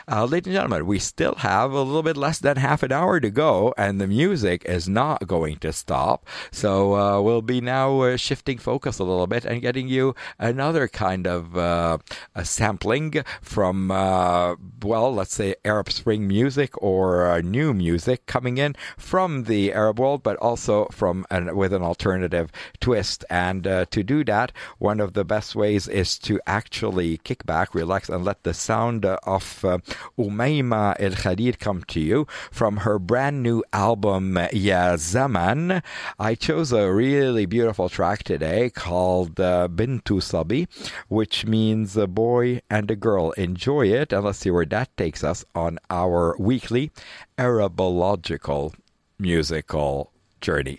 Ladies and gentlemen, we still have a little bit less than half an hour to go, and the music is not going to stop. So we'll be now shifting focus a little bit and getting you another kind of a sampling from, let's say Arab Spring music or new music coming in from the Arab world, but also with an alternative twist. And to do that, one of the best ways is to actually kick back, relax, and let the sound of Umayma El Khalid come to you from her brand new album Ya Zaman. I chose a really beautiful track today called Bintu Sabi, which means a boy and a girl. Enjoy it, and let's see where that takes us on our weekly Arabological musical journey.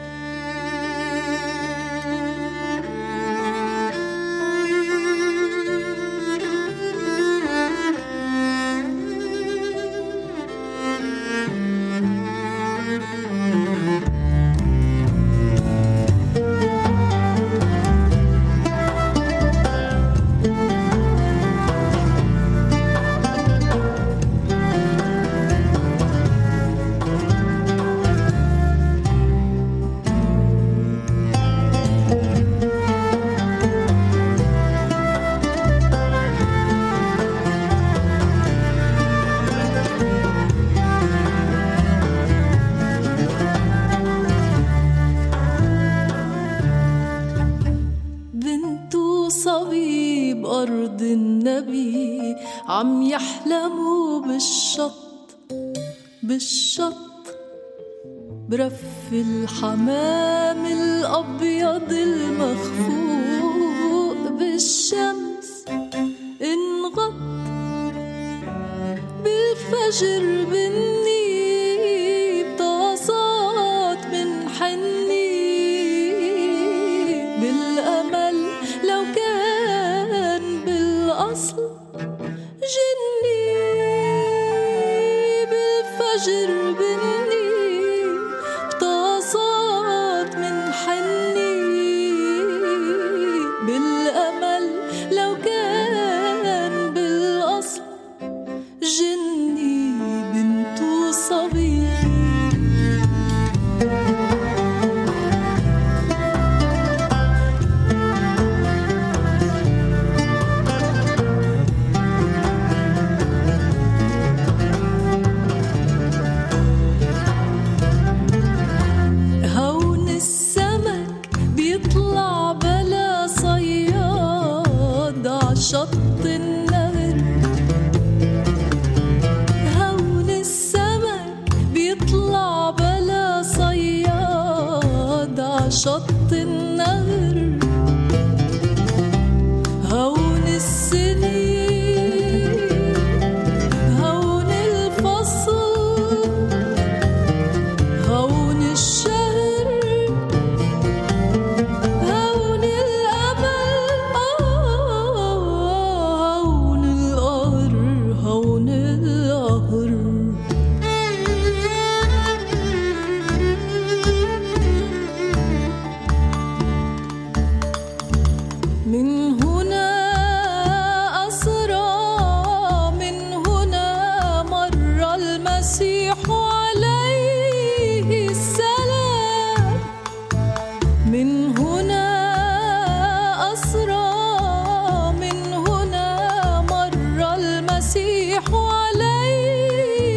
عم يحلموا بالشط برف الحمام الأبيض المخفوق بالشمس انغط بالفجر بالنيب طاسات من حني بالأمل لو كان بالأصل جني بالفجر بني بطاسات من حني بالأمل لو كان بالأصل جني بنتو صبي شط النهر هون السمك بيطلع بلا صياد عشط النهر هون السنين هون الفصل هون الشهر هون المسيح عليه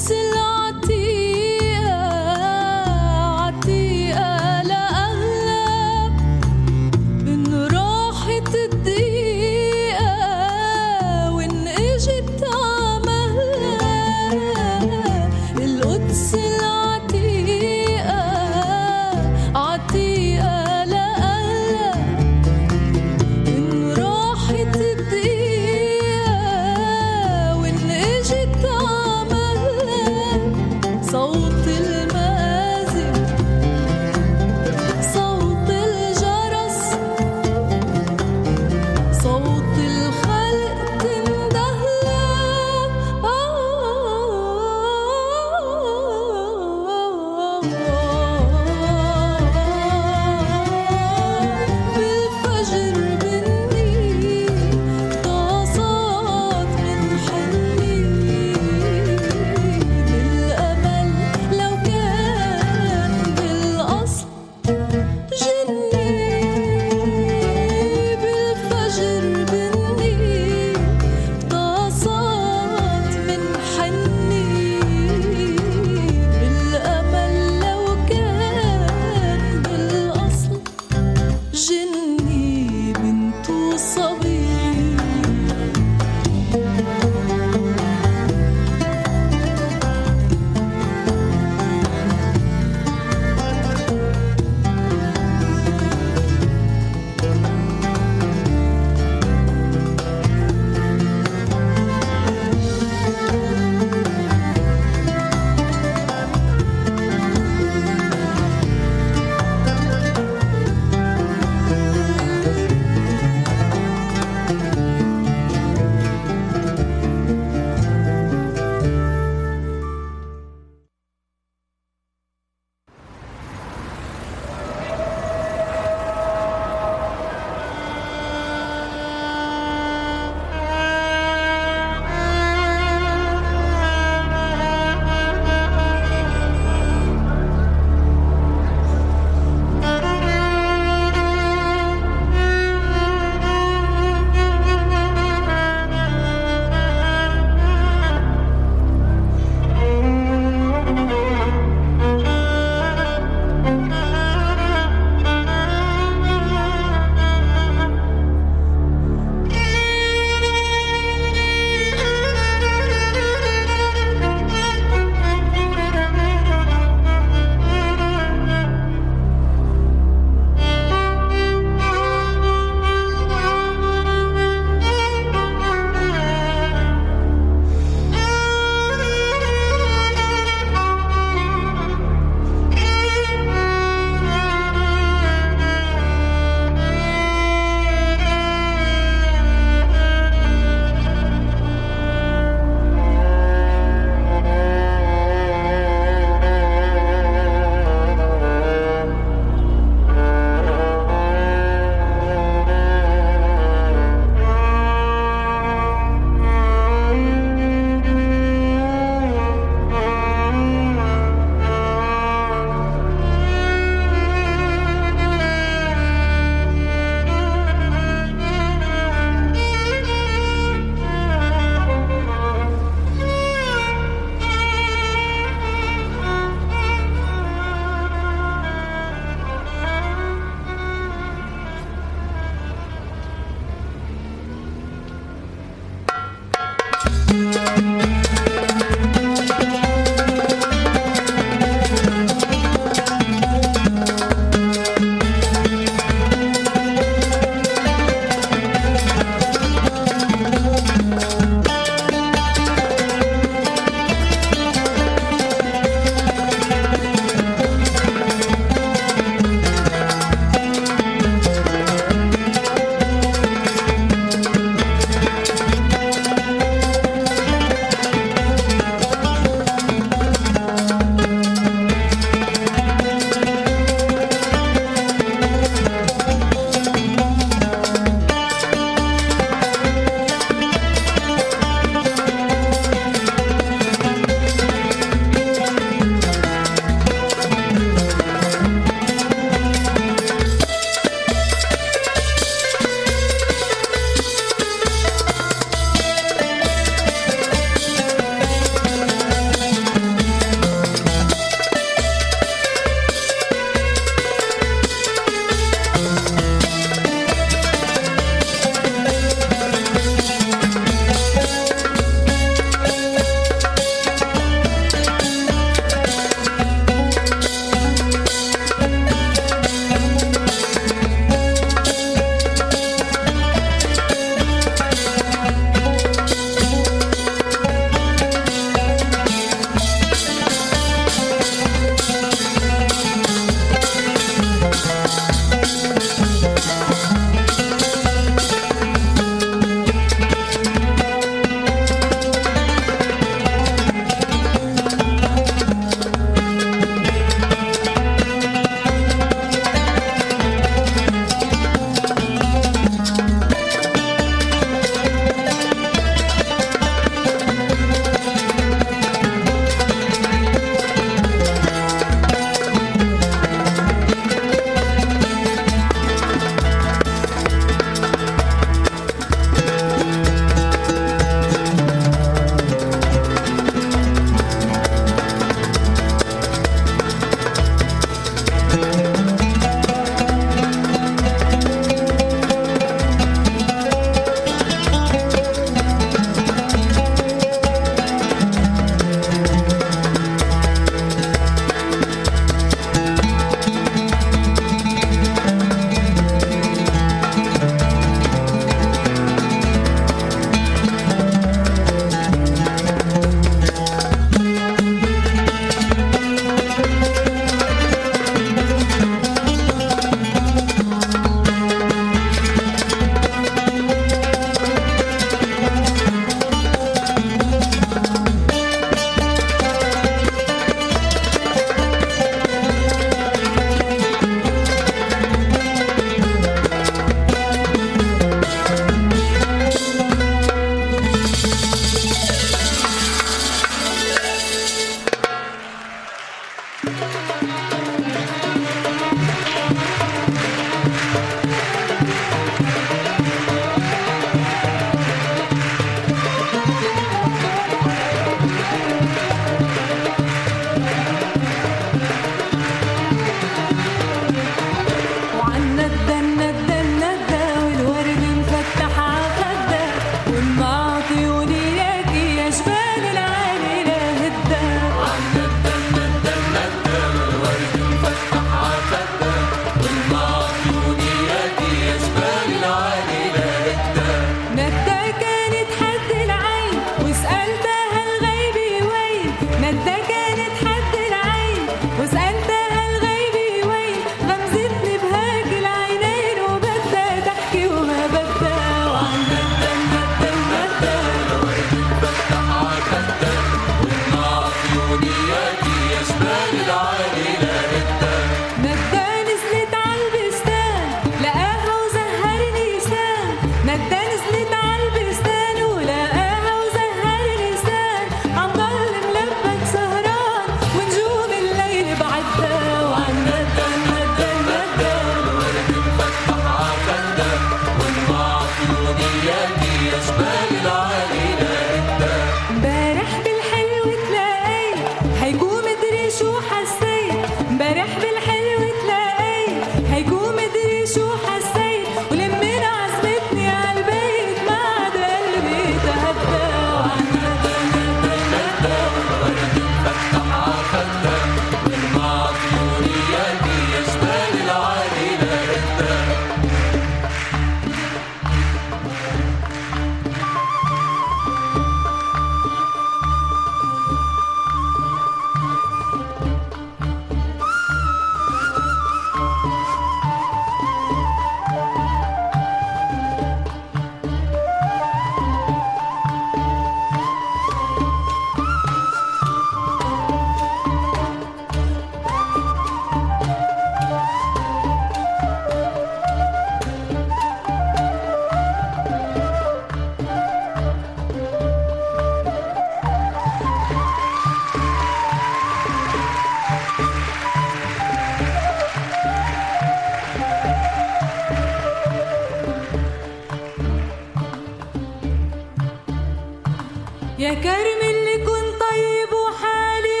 يا كريم اللي كن طيب وحالي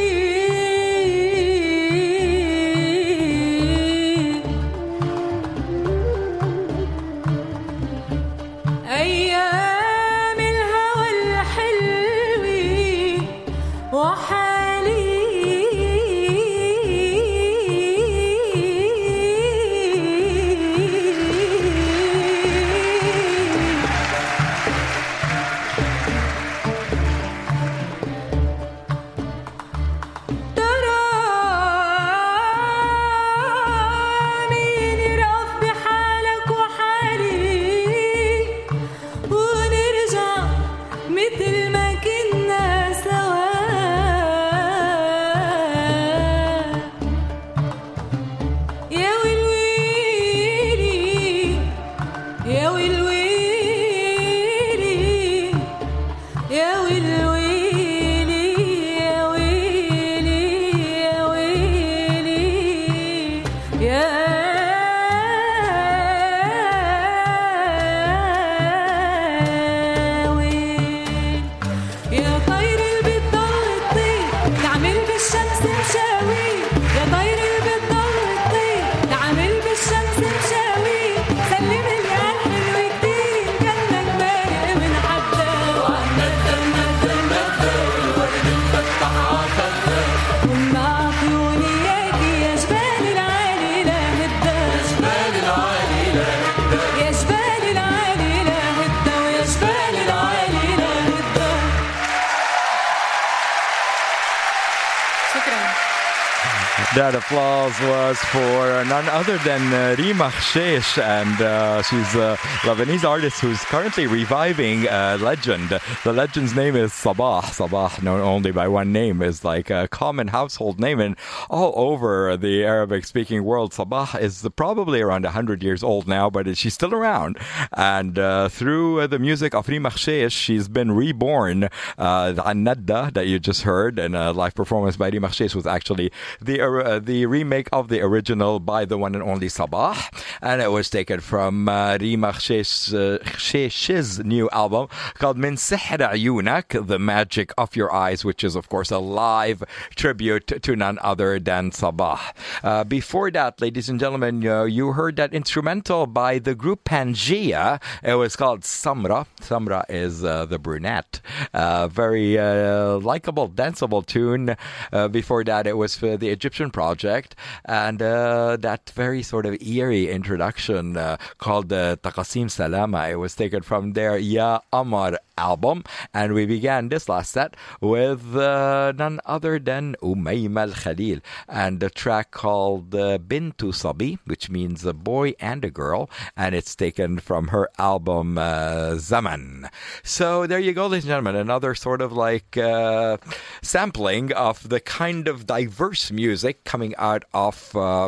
أيام الهوى الحلوة وحالي That applause was for none other than Rima Khshesh, and she's a Lebanese artist who's currently reviving a legend. The legend's name is Sabah. Sabah, known only by one name, is like a common household name, and all over the Arabic-speaking world, Sabah is probably around 100 years old now, but she's still around. And through the music of Rima Khshesh, she's been reborn. An-Nadda, that you just heard, and a live performance by Rima Khshesh was actually the remake of the original by the one and only Sabah, and it was taken from Rima Khshesh's new album called Min Sihr Ayunak, The Magic of Your Eyes, which is of course a live tribute to none other than Sabah. Before that, ladies and gentlemen, you heard that instrumental by the group Pangea. It was called Samra. Samra is the brunette. Very likable, danceable tune. Before that, it was for the Egyptian project, and that very sort of eerie introduction called Taqasim Salama. It was taken from their Ya Amar album, and we began this last set with none other than Umayma Al-Khalil and the track called Bintu Sabi, which means a boy and a girl, and it's taken from her album Zaman. So there you go, ladies and gentlemen, another sort of like sampling of the kind of diverse music coming out of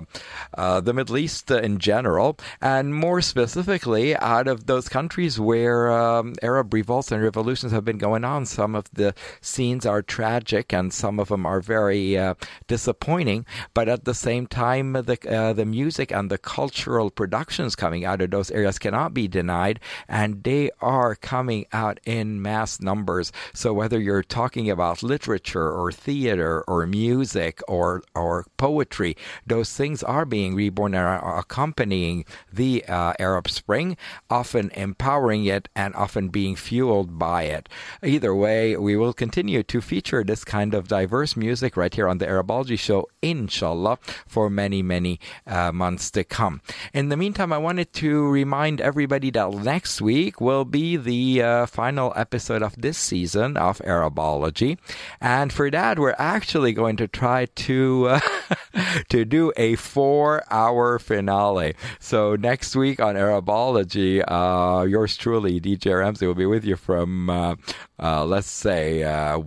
the Middle East in general, and more specifically out of those countries where Arab revolts and revolutions have been going on. Some of the scenes are tragic and some of them are very disappointing, but at the same time the music and the cultural productions coming out of those areas cannot be denied, and they are coming out in mass numbers. So whether you're talking about literature or theater or music or poetry, those things are being reborn and are accompanying the Arab Spring, often empowering it and often being fueled by it. Either way, we will continue to feature this kind of diverse music right here on the Arabology Show, inshallah, for many, many months to come. In the meantime, I wanted to remind everybody that next week will be the final episode of this season of Arabology, and for that, we're actually going to try to to do a 4-hour finale. So next week on Arabology, yours truly, DJ Ramsey, will be with you from let's say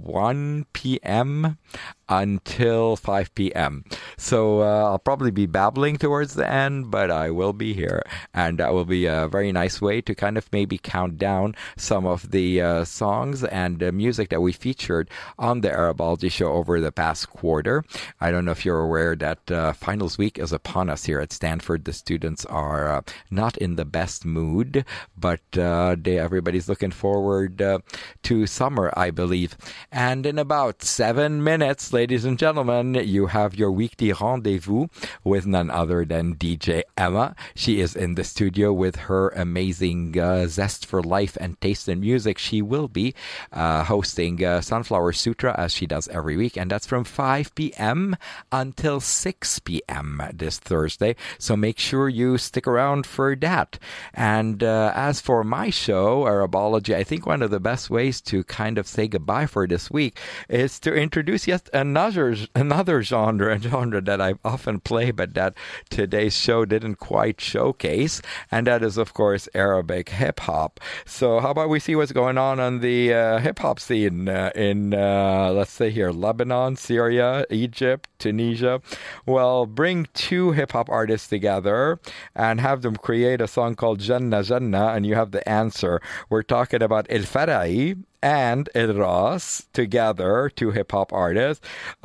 1 p.m. until 5 p.m. So I'll probably be babbling towards the end, but I will be here, and that will be a very nice way to kind of maybe count down some of the songs and music that we featured on the Arabology Show over the past quarter. I don't know if you're aware that finals week is upon us here at Stanford. The students are not in the best mood, but everybody's looking forward to summer, I believe. And in about 7 minutes, ladies and gentlemen, you have your weekly rendezvous with none other than DJ Emma. She is in the studio with her amazing zest for life and taste in music. She will be hosting Sunflower Sutra as she does every week, and that's from 5 p.m. until 6 p.m. this Thursday. So make sure you stick around for that. And as for my show, Arabology, I think one of the best ways to kind of say goodbye for this week is to introduce yet another genre, a genre that I often play, but that today's show didn't quite showcase, and that is, of course, Arabic hip-hop. So how about we see what's going on the hip-hop scene in, let's say here, Lebanon, Syria, Egypt, Tunisia. Well, bring 2 hip-hop artists together and have them create a song called Jannah Jannah, and you have the answer. We're talking about El Fara'i and El Ras together, 2 hip-hop artists,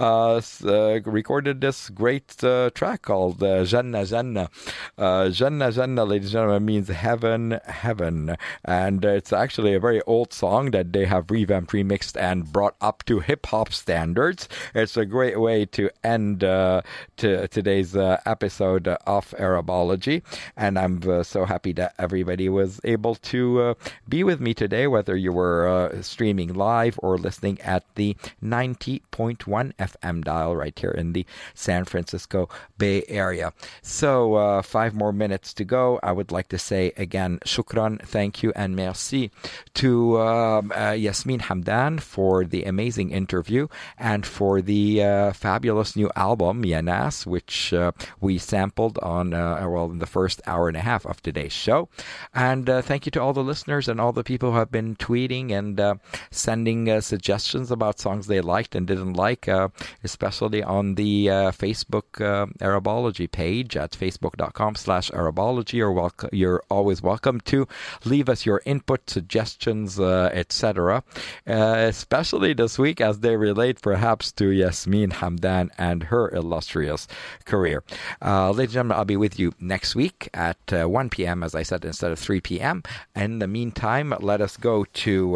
recorded this great track called Jannah Jannah. Jannah Jannah, ladies and gentlemen, means heaven, heaven. And it's actually a very old song that they have revamped, remixed, and brought up to hip-hop standards. It's a great way to end today's episode of Arabology. And I'm so happy that everybody was able to be with me today, whether you were streaming live or listening at the 90.1 FM dial right here in the San Francisco Bay Area. So 5 more minutes to go. I would like to say again, shukran, thank you, and merci to Yasmin Hamdan for the amazing interview and for the fabulous new album, Yanas, which we sampled on, in the first hour and a half of today's show. And thank you to all the listeners and all the people who have been tweeting and sending suggestions about songs they liked and didn't like, especially on the Facebook Arabology page at facebook.com/Arabology. You're always welcome to leave us your input, suggestions, etc., especially this week as they relate perhaps to Yasmin Hamdan and her illustrious career. Ladies and gentlemen, I'll be with you next week at 1 p.m., as I said, instead of 3 p.m. In the meantime, let us go to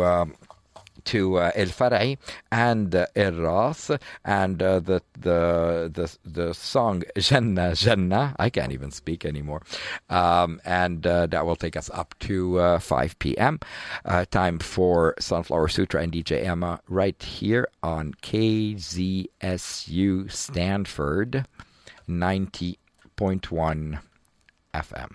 El Fara'i and El Ras and the song Jannah Jannah. I can't even speak anymore. And that will take us up to 5 p.m. Time for Sunflower Sutra and DJ Emma right here on KZSU Stanford 90.1 FM.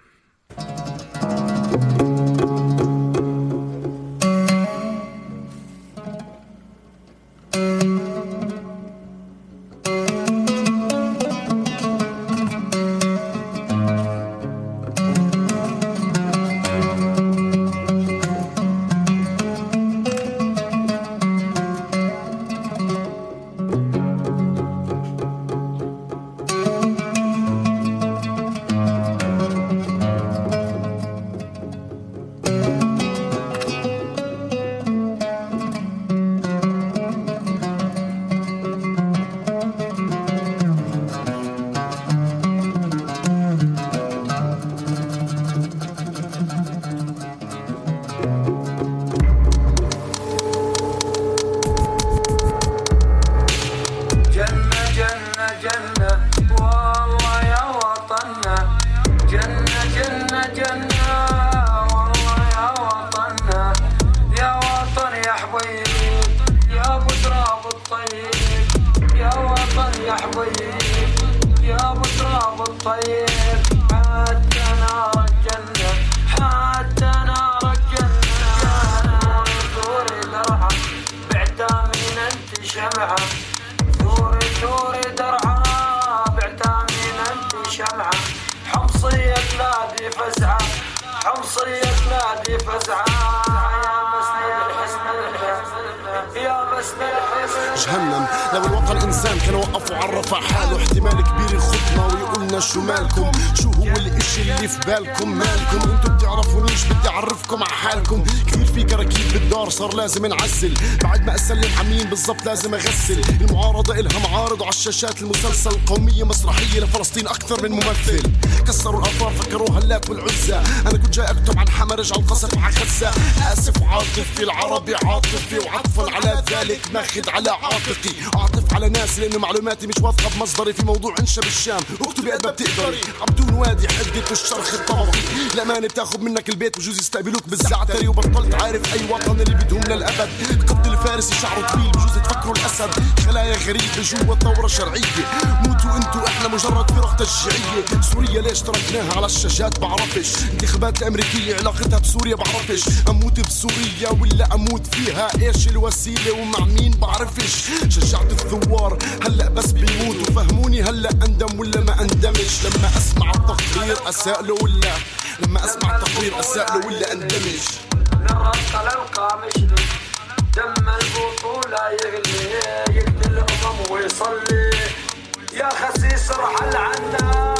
جهنم. لو الوطن إنسان كان وقف وعرف حاله احتمال كبير يخطنا ويقولنا شو مالكم، شو هو الاشي اللي في بالكم، مالكم انتو بتعرفونيش بدي أعرفكم على حالكم. كثير في كراكيب بالدار صار لازم نعزل، بعد ما أسلم عمين بالضبط لازم أغسل. المعارضة إلها معارض وعلى الشاشات المسلسل قومية مسرحية لفلسطين أكثر من ممثل. كسروا الأطار فكروها اللات والعزة، أنا كنت جاي أكتب عن حما رجع القصف على غزة. آسف عاطفي العربي عاطفي وعطفا على ذلك ماخد على عاتقي، أعطف على ناسي لأنه معلوماتي مش واثقة بمصدري. في موضوع انشا بالشام اكتبي قد ما بتقدري، عبدون وادي حدة الشرخ الطبقي. الأمانة بتاخد منك البيت وجوز يستقبلوك بالزعتري، وبطلت عارف أي وطن اللي بدهم للأبد. قبض الفارسي شعره طويل بجوز تفكروا الأسد، خلايا غريبة جوا ثورة شرعية. موتوا انتوا احنا مجرد فرق تشجيعية. سوريا ليش تركناها على الشاشات بعرفش، الانتخابات الأمريكية علاقتها بسوريا بعرفش. أموت بسوريا ولا أموت فيها، ايش الوسيلة ومع مين بعرفش. شجعت الثوار هلأ بس بيموتوا، فهموني هلأ أندم ولا ما أندمش. لما أسمع التقرير أسأله ولا لما أسمع التقرير أسأله ولا أندمج. نرقى للقامش دم البطولة يغلي يقتل الأمم ويصلي يا خسيس رحل عنا.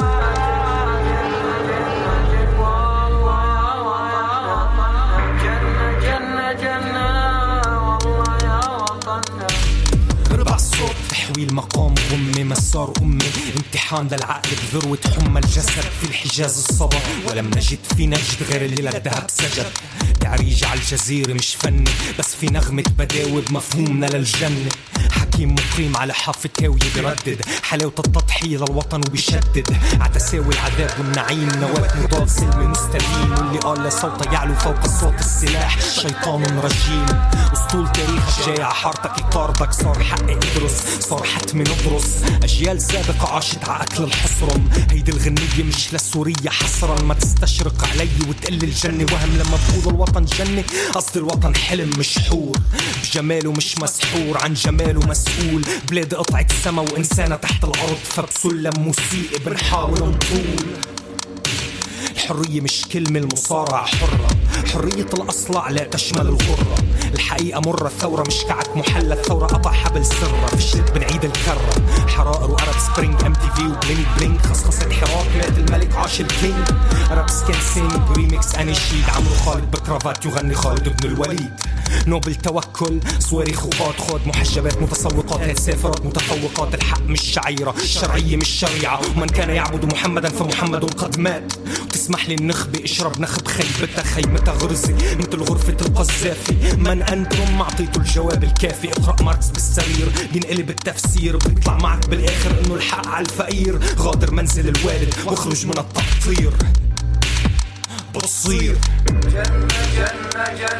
تحويل مقام أمي مسار أمي، امتحان للعقل بذروة حمى الجسد في الحجاز الصبا. ولم نجد في نجد غير اللي للذهب سجد. تعريج على الجزيرة مش فني بس في نغمة بداوي بمفهومنا للجنة. حكيم مقيم على حافة هاوية بردد حلاوة التضحية للوطن وبيشدد عتساوي العذاب والنعيم. نواة مضاد سلم مستدين واللي قال لصوته يعلو فوق صوت السلاح شيطان رجيم. أسطول تاريخ جاي على حارتك يطاردك، صار حق ادرس صار حتمي نضرس. أجيال سابقة عاشت على أكل الحصرم، هيدي الغنية مش لسوريا حصرا. ما تستشرق علي وتقل الجنة وهم لما تقول الوطن جنة، قصد الوطن حلم مش حور بجماله مش مسحور عن جماله مسؤول. بلاد قطعة سما وإنسانة تحت الأرض، فبسلم موسيقي بنحاول نطول. الحرية مش كلمة المصارعة حرة، حرية الأصلع لا تشمل الغرة. الحقيقة مرة الثورة مش كعك محلى، الثورة قطع حبل سرة فشلت بنعيد الكرة. حرائر وأرب سبرينج MTV وبلينج بلينج خصخصة حراك مات الملك عاش الكينج. أربس كان سينج ريميكس أنيشيد عمرو خالد بكرافات يغني خالد بن الوليد. نوبل توكل صواريخ وقاد خود محجبات متسوقات سافرات متفوقات. الحق مش شعيرة الشرعية مش شريعة، ومن كان يعبد محمدا فمحمد قد مات. وتسمح لي النخبة اشرب نخب خيبتها خيمتها غرزي مثل غرفة القذافي. من أنتم معطيتوا الجواب الكافي، اقرأ ماركس بالسرير بينقلب التفسير. بيطلع معك بالآخر انه الحق على الفقير. غادر منزل الوالد واخرج من التقطير بتصير جنة جنة جنة